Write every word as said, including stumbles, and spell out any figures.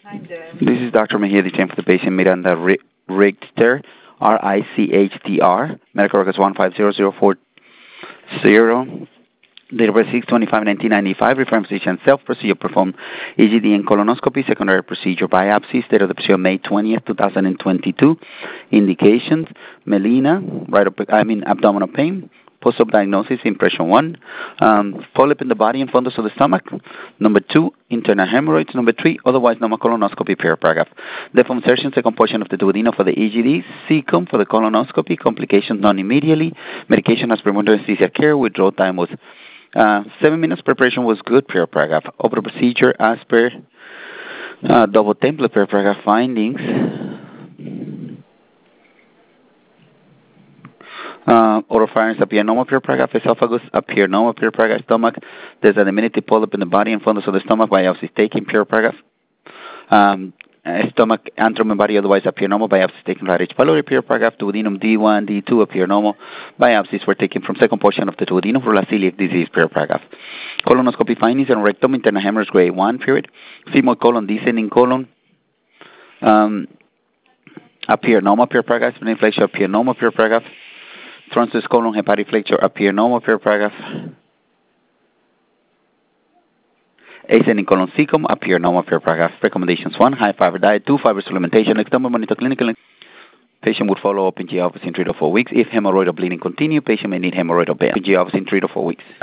This is Doctor Mejia, the for the patient Miranda Ri- Richter, R I C H T R, medical records one five zero zero four zero, date of birth six twenty-five nineteen ninety-five, referring physician self-procedure performed E G D and colonoscopy, secondary procedure biopsy, date of the procedure May twentieth, twenty twenty-two, indications, melena, right up, I mean abdominal pain, post-op diagnosis, impression one, um, polyp in the body and fundus of the stomach. Number two, internal hemorrhoids. Number three, otherwise normal colonoscopy, paragraph. Deform insertion, second portion of the duodenum for the E G D, cecum for the colonoscopy, complications non immediately, medication as preventive anesthesia care, withdrawal time was uh, seven minutes, preparation was good, paragraph. Opera procedure as per uh, double template, paragraph findings. Uh, oropharynx appear normal, paragraph. Esophagus appear normal, paragraph. Stomach, there's a diminutive polyp in the body and fundus of the stomach, biopsy is taken, paragraph. Um, stomach, antrum and body otherwise appear normal, biopsy is taken, right H. pylori, paragraph. Duodenum D one, D two appear normal, biopsies were taken from second portion of the duodenum for celiac disease, paragraph. Colonoscopy findings and rectum, internal hemorrhage grade one, period. Femoral colon, descending colon, um, appear normal, paragraph. Spinal flexure appear normal, paragraph. Transverse colon hepatic flexure appear normal, paragraph. Ascending colon cecum appear normal, paragraph. Recommendations: one, high fiber diet; two, fiber supplementation. External monitor clinical. Patient would follow up in G office in three to four weeks. If hemorrhoidal bleeding continue, patient may need hemorrhoidal P G office in three to four weeks.